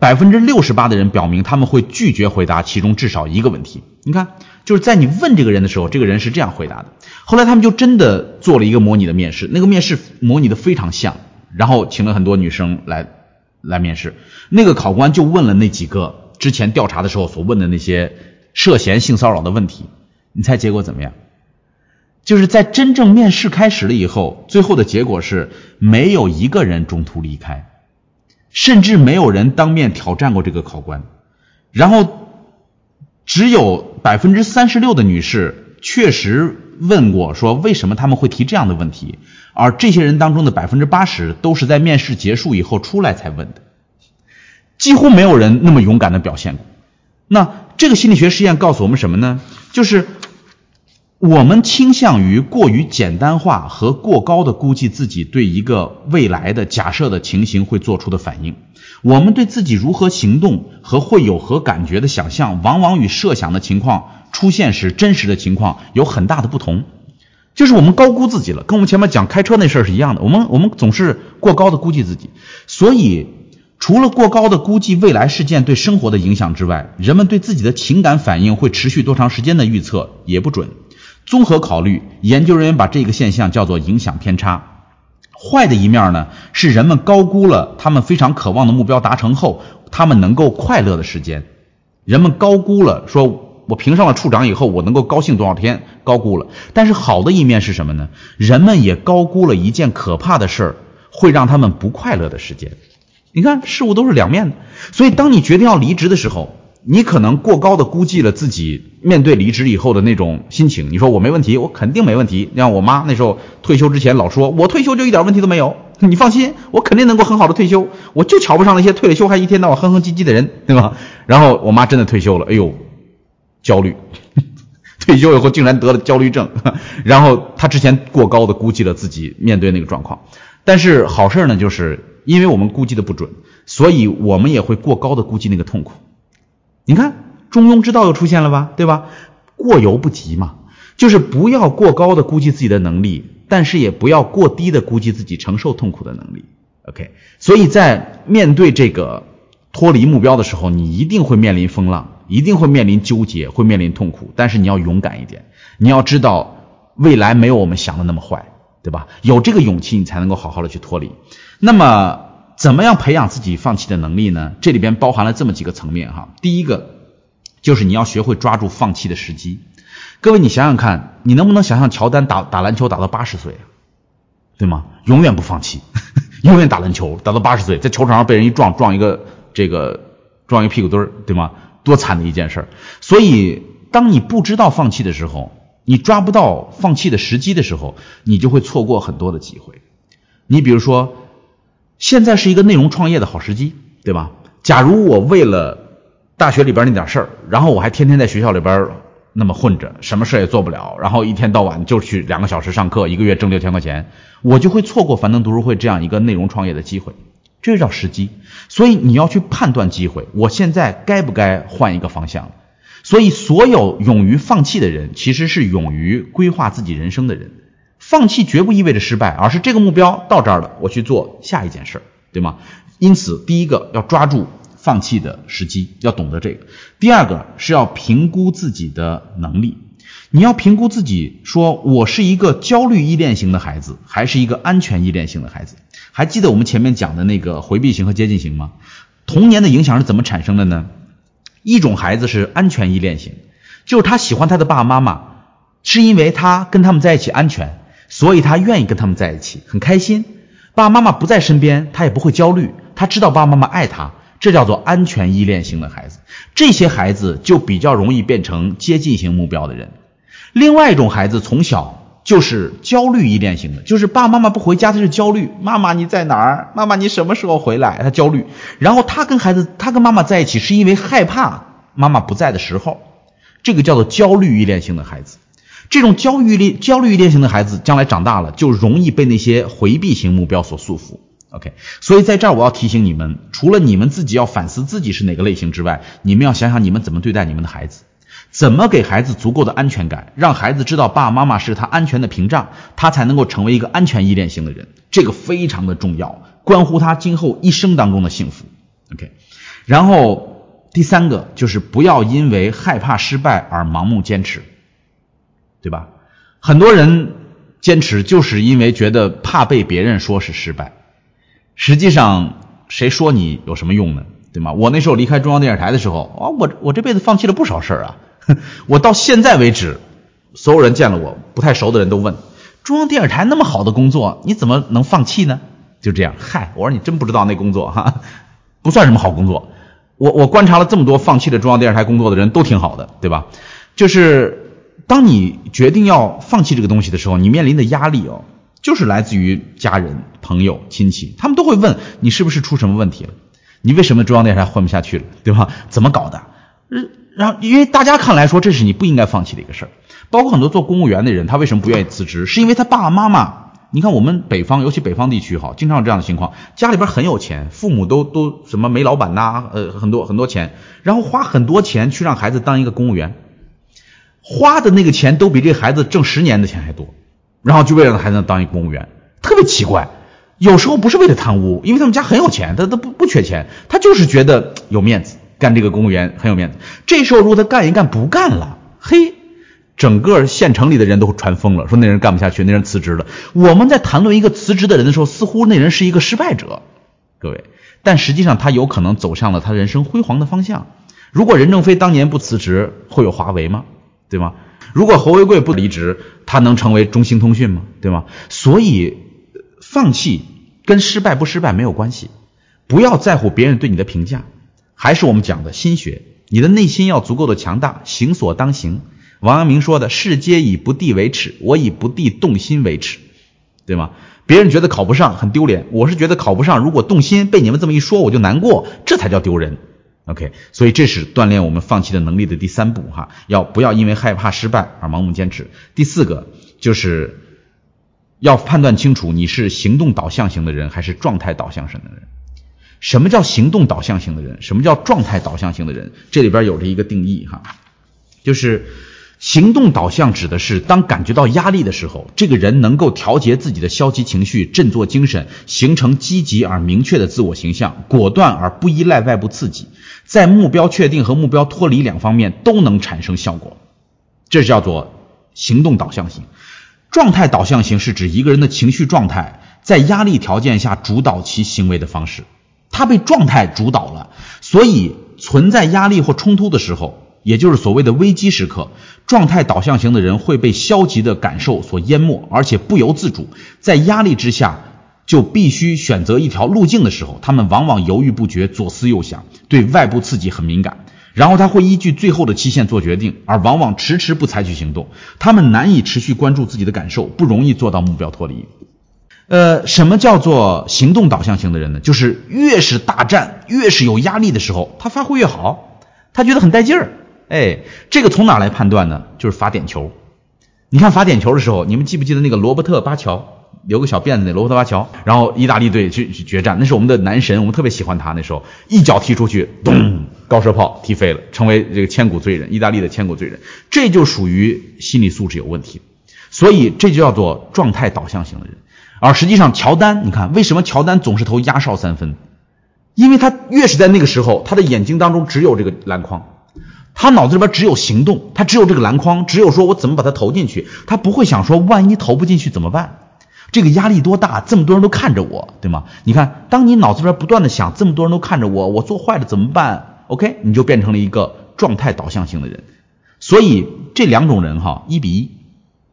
68% 的人表明他们会拒绝回答其中至少一个问题。你看，就是在你问这个人的时候，这个人是这样回答的。后来他们就真的做了一个模拟的面试，那个面试模拟的非常像，然后请了很多女生来面试。那个考官就问了那几个之前调查的时候所问的那些涉嫌性骚扰的问题，你猜结果怎么样？就是在真正面试开始了以后，最后的结果是没有一个人中途离开，甚至没有人当面挑战过这个考官，然后只有 36% 的女士确实问过说为什么他们会提这样的问题，而这些人当中的 80% 都是在面试结束以后出来才问的，几乎没有人那么勇敢的表现过。那这个心理学实验告诉我们什么呢？就是我们倾向于过于简单化和过高的估计自己对一个未来的假设的情形会做出的反应。我们对自己如何行动和会有何感觉的想象，往往与设想的情况出现时真实的情况有很大的不同。就是我们高估自己了，跟我们前面讲开车那事儿是一样的，我们总是过高的估计自己。所以除了过高的估计未来事件对生活的影响之外，人们对自己的情感反应会持续多长时间的预测也不准。综合考虑，研究人员把这个现象叫做影响偏差。坏的一面呢，是人们高估了他们非常渴望的目标达成后他们能够快乐的时间。人们高估了说我评上了处长以后我能够高兴多少天，高估了。但是好的一面是什么呢？人们也高估了一件可怕的事儿会让他们不快乐的时间。你看，事物都是两面的。所以当你决定要离职的时候，你可能过高的估计了自己面对离职以后的那种心情。你说我没问题，我肯定没问题。像我妈那时候退休之前老说我退休就一点问题都没有，你放心，我肯定能够很好的退休，我就瞧不上那些退了休还一天到晚哼哼唧唧的人，对吧？然后我妈真的退休了，哎呦，焦虑退休以后竟然得了焦虑症，然后她之前过高的估计了自己面对那个状况。但是好事呢，就是因为我们估计的不准，所以我们也会过高的估计那个痛苦。你看中庸之道又出现了吧，对吧？过犹不及嘛，就是不要过高的估计自己的能力，但是也不要过低的估计自己承受痛苦的能力。 OK， 所以在面对这个脱离目标的时候，你一定会面临风浪，一定会面临纠结，会面临痛苦，但是你要勇敢一点，你要知道未来没有我们想的那么坏，对吧？有这个勇气你才能够好好的去脱离。那么怎么样培养自己放弃的能力呢？这里边包含了这么几个层面哈。第一个就是你要学会抓住放弃的时机。各位你想想看，你能不能想象乔丹打篮球打到80岁，对吗？永远不放弃永远打篮球打到80岁，在球场上被人一撞一个屁股墩儿，对吗？多惨的一件事儿。所以当你不知道放弃的时候，你抓不到放弃的时机的时候，你就会错过很多的机会。你比如说现在是一个内容创业的好时机，对吧？假如我为了大学里边那点事儿，然后我还天天在学校里边那么混着，什么事也做不了，然后一天到晚就去2个小时上课，一个月挣6000块钱，我就会错过樊登读书会这样一个内容创业的机会。这叫时机。所以你要去判断机会，我现在该不该换一个方向。所以所有勇于放弃的人，其实是勇于规划自己人生的人。放弃绝不意味着失败，而是这个目标到这儿了，我去做下一件事，对吗？因此第一个要抓住放弃的时机，要懂得这个。第二个是要评估自己的能力。你要评估自己，说我是一个焦虑依恋型的孩子，还是一个安全依恋型的孩子。还记得我们前面讲的那个回避型和接近型吗？童年的影响是怎么产生的呢？一种孩子是安全依恋型，就是他喜欢他的爸爸妈妈，是因为他跟他们在一起安全， 所以他愿意跟他们在一起，很开心。爸爸妈妈不在身边，他也不会焦虑，他知道爸爸妈妈爱他，这叫做安全依恋型的孩子。这些孩子就比较容易变成接近型目标的人。另外一种孩子从小就是焦虑依恋型的，就是爸爸妈妈不回家，他是焦虑，妈妈你在哪儿？妈妈你什么时候回来？他焦虑。然后他跟妈妈在一起是因为害怕妈妈不在的时候，这个叫做焦虑依恋型的孩子。这种焦虑依恋型的孩子将来长大了就容易被那些回避型目标所束缚。OK， 所以在这儿我要提醒你们，除了你们自己要反思自己是哪个类型之外，你们要想想你们怎么对待你们的孩子，怎么给孩子足够的安全感，让孩子知道爸爸妈妈是他安全的屏障，他才能够成为一个安全依恋型的人。这个非常的重要，关乎他今后一生当中的幸福。OK， 然后第三个就是不要因为害怕失败而盲目坚持，对吧？很多人坚持就是因为觉得怕被别人说是失败，实际上谁说你有什么用呢？对吗？我那时候离开中央电视台的时候，我这辈子放弃了不少事儿啊。我到现在为止，所有人见了我不太熟的人都问，中央电视台那么好的工作，你怎么能放弃呢？就这样，我说你真不知道那工作哈，不算什么好工作。我观察了这么多放弃了中央电视台工作的人都挺好的，对吧？就是当你决定要放弃这个东西的时候，你面临的压力就是来自于家人、朋友、亲戚，他们都会问你是不是出什么问题了，你为什么中央电视台混不下去了，对吧？怎么搞的？然后因为大家看来说这是你不应该放弃的一个事儿。包括很多做公务员的人，他为什么不愿意辞职，是因为他爸爸妈妈，你看我们北方，尤其北方地区经常有这样的情况，家里边很有钱，父母都什么煤老板呐，很多钱，然后花很多钱去让孩子当一个公务员，花的那个钱都比这孩子挣10年的钱还多，然后就为了让孩子当一个公务员，特别奇怪。有时候不是为了贪污，因为他们家很有钱，他不缺钱，他就是觉得有面子，干这个公务员很有面子。这时候如果他干一干不干了，整个县城里的人都传疯了，说那人干不下去，那人辞职了。我们在谈论一个辞职的人的时候，似乎那人是一个失败者，各位，但实际上他有可能走向了他人生辉煌的方向。如果任正非当年不辞职，会有华为吗？对吗？如果侯为贵不离职，他能成为中兴通讯吗？对吗？所以放弃跟失败不失败没有关系，不要在乎别人对你的评价。还是我们讲的心学，你的内心要足够的强大，行所当行。王阳明说的，世皆以不第为耻，我以不第动心为耻，对吗？别人觉得考不上很丢脸，我是觉得考不上如果动心，被你们这么一说我就难过，这才叫丢人。OK， 所以这是锻炼我们放弃的能力的第3步不要因为害怕失败而盲目坚持。第4个就是要判断清楚你是行动导向型的人还是状态导向型的人。什么叫行动导向型的人？什么叫状态导向型的人？这里边有着一个定义就是行动导向指的是当感觉到压力的时候，这个人能够调节自己的消极情绪，振作精神，形成积极而明确的自我形象，果断而不依赖外部刺激，在目标确定和目标脱离2方面都能产生效果，这叫做行动导向型。状态导向型是指一个人的情绪状态在压力条件下主导其行为的方式，他被状态主导了，所以存在压力或冲突的时候，也就是所谓的危机时刻，状态导向型的人会被消极的感受所淹没，而且不由自主，在压力之下就必须选择一条路径的时候，他们往往犹豫不决，左思右想，对外部刺激很敏感，然后他会依据最后的期限做决定，而往往迟迟不采取行动，他们难以持续关注自己的感受，不容易做到目标脱离。什么叫做行动导向型的人呢？就是越是大战，越是有压力的时候，他发挥越好，他觉得很带劲儿。这个从哪来判断呢？就是罚点球。你看罚点球的时候，你们记不记得那个罗伯特巴乔，留个小辫子那罗伯特巴乔，然后意大利队去决战，那是我们的男神，我们特别喜欢他，那时候一脚踢出去，咚，高射炮踢飞了，成为这个千古罪人，意大利的千古罪人。这就属于心理素质有问题，所以这就叫做状态导向型的人。而实际上乔丹，你看为什么乔丹总是投压哨3分？因为他越是在那个时候，他的眼睛当中只有这个篮筐，他脑子里边只有行动，他只有这个篮筐，只有说我怎么把它投进去，他不会想说万一投不进去怎么办，这个压力多大，这么多人都看着我，对吗？你看当你脑子里边不断的想这么多人都看着我，我做坏了怎么办， OK， 你就变成了一个状态导向型的人。所以这2种人1比1，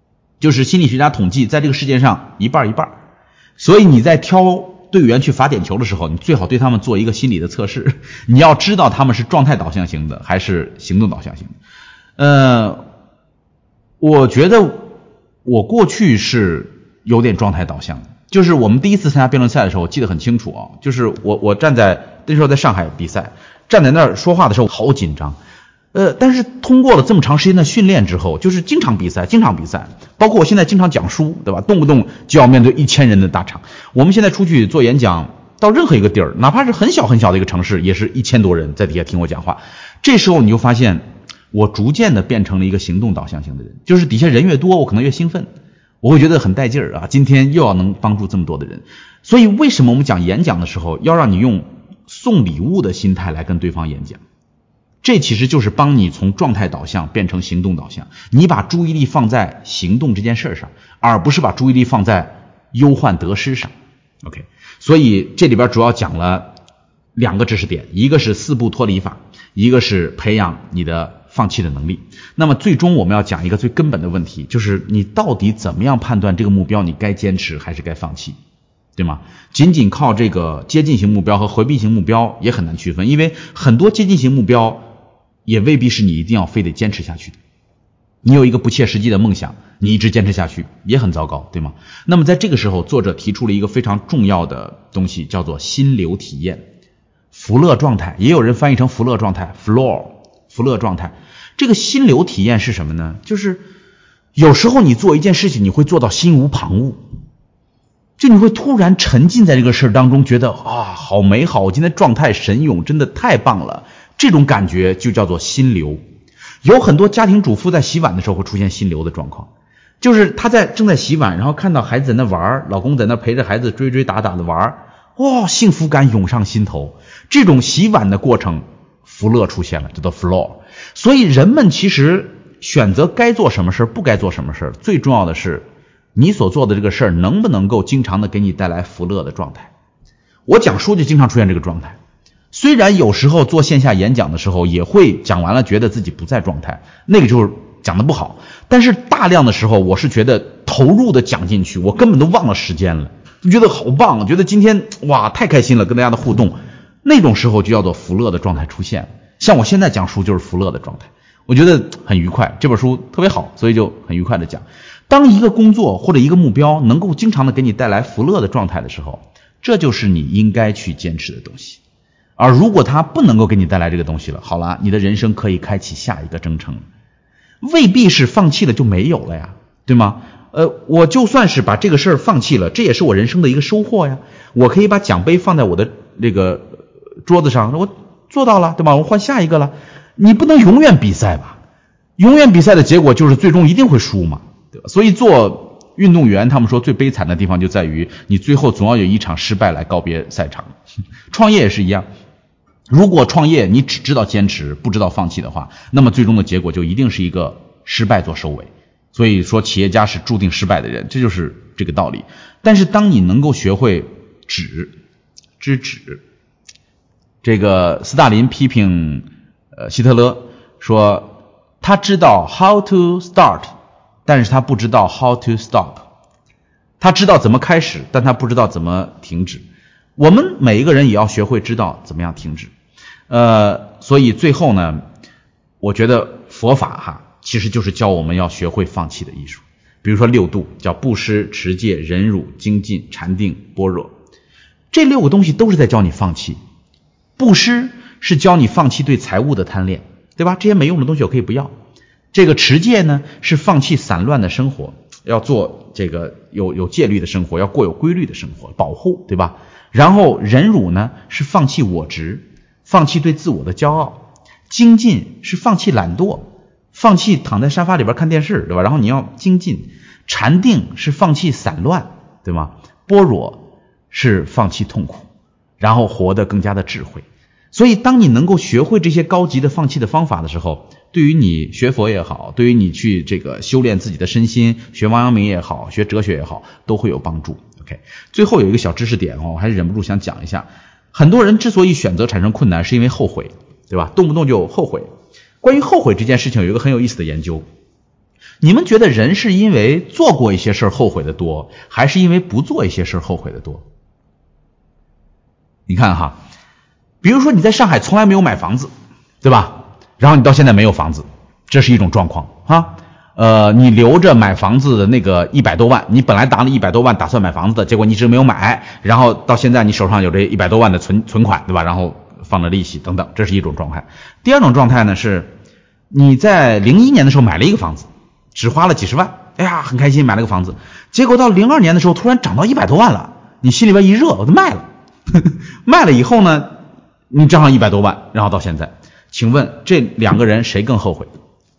就是心理学家统计，在这个世界上一半一半。所以你在挑队员去罚点球的时候，你最好对他们做一个心理的测试，你要知道他们是状态导向型的还是行动导向型的。我觉得我过去是有点状态导向的，就是我们第一次参加辩论赛的时候，我记得很清楚啊，就是我站在那时候在上海比赛，站在那儿说话的时候好紧张。但是通过了这么长时间的训练之后，就是经常比赛，包括我现在经常讲书，对吧？动不动就要面对1000人的大场。我们现在出去做演讲，到任何一个地儿，哪怕是很小很小的一个城市，也是1000多人在底下听我讲话。这时候你就发现，我逐渐的变成了一个行动导向型的人，就是底下人越多，我可能越兴奋，我会觉得很带劲儿啊！今天又要能帮助这么多的人。所以为什么我们讲演讲的时候，要让你用送礼物的心态来跟对方演讲？这其实就是帮你从状态导向变成行动导向，你把注意力放在行动这件事上，而不是把注意力放在忧患得失上。OK， 所以这里边主要讲了2个知识点，一个是4步脱离法，一个是培养你的放弃的能力。那么最终我们要讲一个最根本的问题，就是你到底怎么样判断这个目标你该坚持还是该放弃，对吗？仅仅靠这个接近型目标和回避型目标也很难区分，因为很多接近型目标也未必是你一定要非得坚持下去的。你有一个不切实际的梦想，你一直坚持下去也很糟糕，对吗？那么在这个时候，作者提出了一个非常重要的东西，叫做心流体验，福乐状态，也有人翻译成福乐状态 flow， 福乐状态。这个心流体验是什么呢？就是有时候你做一件事情，你会做到心无旁骛，就你会突然沉浸在这个事当中，觉得好美好，我今天状态神勇，真的太棒了。这种感觉就叫做心流。有很多家庭主妇在洗碗的时候会出现心流的状况，就是她正在洗碗，然后看到孩子在那玩，老公在那陪着孩子追追打打的玩，幸福感涌上心头。这种洗碗的过程，福乐出现了，叫做 flow。 所以人们其实选择该做什么事不该做什么事，最重要的是你所做的这个事儿能不能够经常的给你带来福乐的状态。我讲书就经常出现这个状态，虽然有时候做线下演讲的时候也会讲完了觉得自己不在状态，那个就是讲得不好，但是大量的时候我是觉得投入的讲进去，我根本都忘了时间了，就觉得好棒，觉得今天太开心了，跟大家的互动，那种时候就叫做福乐的状态出现。像我现在讲书就是福乐的状态，我觉得很愉快，这本书特别好，所以就很愉快的讲。当一个工作或者一个目标能够经常的给你带来福乐的状态的时候，这就是你应该去坚持的东西。而如果它不能够给你带来这个东西了，好了，你的人生可以开启下一个征程，未必是放弃了就没有了呀，对吗？我就算是把这个事儿放弃了，这也是我人生的一个收获呀。我可以把奖杯放在我的这个桌子上，我做到了，对吧？我换下一个了。你不能永远比赛吧？永远比赛的结果就是最终一定会输嘛，对吧？所以做运动员他们说最悲惨的地方就在于你最后总要有一场失败来告别赛场。创业也是一样，如果创业你只知道坚持不知道放弃的话，那么最终的结果就一定是一个失败做收尾。所以说企业家是注定失败的人，这就是这个道理。但是当你能够学会知止，这个斯大林批评希特勒说他知道 how to start， 但是他不知道 how to stop。 他知道怎么开始，但他不知道怎么停止。我们每一个人也要学会知道怎么样停止。所以最后呢，我觉得佛法其实就是教我们要学会放弃的艺术。比如说6度，叫布施、持戒、忍辱、精进、禅定、般若，这6个东西都是在教你放弃。布施是教你放弃对财物的贪恋，对吧？这些没用的东西我可以不要。这个持戒呢，是放弃散乱的生活，要做这个有戒律的生活，要过有规律的生活，保护，对吧？然后忍辱呢，是放弃我执，放弃对自我的骄傲。精进是放弃懒惰，放弃躺在沙发里边看电视，对吧？然后你要精进。禅定是放弃散乱，对吗？般若是放弃痛苦，然后活得更加的智慧。所以当你能够学会这些高级的放弃的方法的时候，对于你学佛也好，对于你去这个修炼自己的身心，学王阳明也好，学哲学也好，都会有帮助。OK， 最后有一个小知识点我还是忍不住想讲一下。很多人之所以选择产生困难，是因为后悔，对吧？动不动就后悔。关于后悔这件事情有一个很有意思的研究， 你们觉得人是因为做过一些事儿后悔的多，还是因为不做一些事儿后悔的多？你看哈，比如说你在上海从来没有买房子，对吧？然后你到现在没有房子，这是一种状况哈。你留着买房子的那个100多万，你本来拿了100多万打算买房子的，结果你一直没有买，然后到现在你手上有这100多万的存款，对吧？然后放着利息等等，这是一种状态。第二种状态呢是你在01年的时候买了一个房子，只花了几十万，哎呀很开心买了个房子，结果到02年的时候突然涨到100多万了，你心里边一热，我就卖了卖了以后呢你账上100多万，然后到现在，请问这两个人谁更后悔？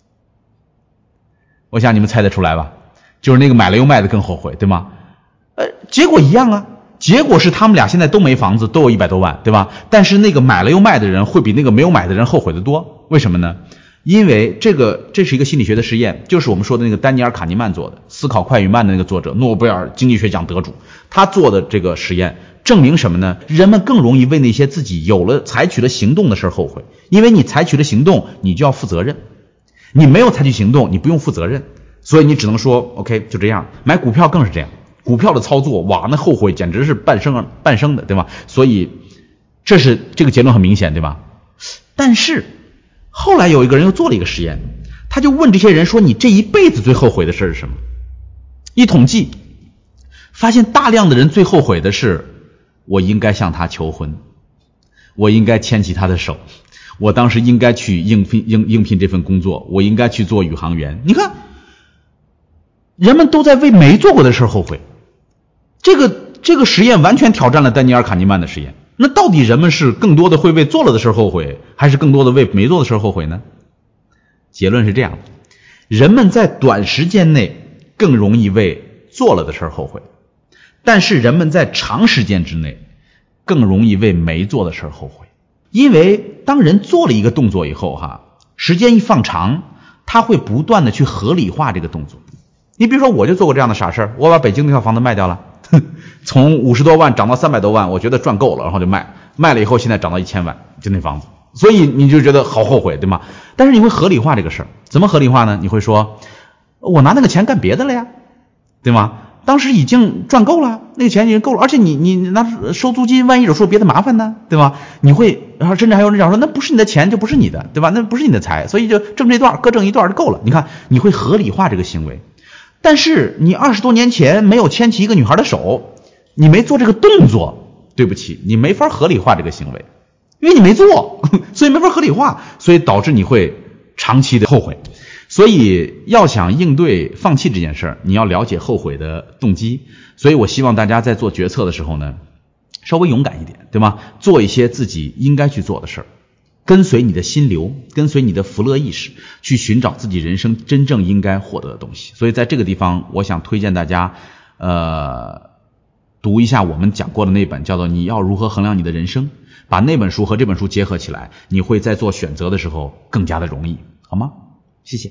我想你们猜得出来吧，就是那个买了又卖的更后悔，对吗？结果一样啊，结果是他们俩现在都没房子，都有100多万，对吧？但是那个买了又卖的人会比那个没有买的人后悔的多，为什么呢？因为这是一个心理学的实验，就是我们说的那个丹尼尔·卡尼曼做的，思考快与慢的那个作者，诺贝尔经济学奖得主，他做的这个实验证明什么呢？人们更容易为那些自己采取了行动的事后悔，因为你采取了行动，你就要负责任。你没有采取行动，你不用负责任，所以你只能说 OK 就这样。买股票更是这样，股票的操作哇，那后悔简直是半生的，对吧？所以这个结论很明显，对吧？但是后来有一个人又做了一个实验，他就问这些人说，你这一辈子最后悔的事是什么？一统计发现大量的人最后悔的是，我应该向他求婚，我应该牵起他的手，我当时应该去应聘这份工作，我应该去做宇航员。你看人们都在为没做过的事后悔，这个实验完全挑战了丹尼尔·卡尼曼的实验。那到底人们是更多的会为做了的事后悔，还是更多的为没做的事后悔呢？结论是这样的，人们在短时间内更容易为做了的事后悔，但是人们在长时间之内更容易为没做的事后悔。因为当人做了一个动作以后时间一放长，他会不断的去合理化这个动作。你比如说我就做过这样的傻事，我把北京那套房子卖掉了，从50多万涨到300多万，我觉得赚够了，然后就卖了以后现在涨到1000万，就那房子，所以你就觉得好后悔，对吗？但是你会合理化这个事儿，怎么合理化呢？你会说我拿那个钱干别的了呀，对吗？当时已经赚够了，那个钱已经够了，而且你拿收租金，万一有时候别的麻烦呢，对吧？你会，然后甚至还有人讲说，那不是你的钱就不是你的，对吧？那不是你的财，所以就挣这段，各挣一段就够了。你看，你会合理化这个行为。但是你20多年前没有牵起一个女孩的手，你没做这个动作，对不起，你没法合理化这个行为，因为你没做，所以没法合理化，所以导致你会长期的后悔。所以要想应对放弃这件事儿，你要了解后悔的动机。所以我希望大家在做决策的时候呢，稍微勇敢一点，对吗？做一些自己应该去做的事儿，跟随你的心流，跟随你的福乐意识，去寻找自己人生真正应该获得的东西。所以在这个地方，我想推荐大家读一下我们讲过的那本叫做《你要如何衡量你的人生》，把那本书和这本书结合起来，你会在做选择的时候更加的容易，好吗？谢谢。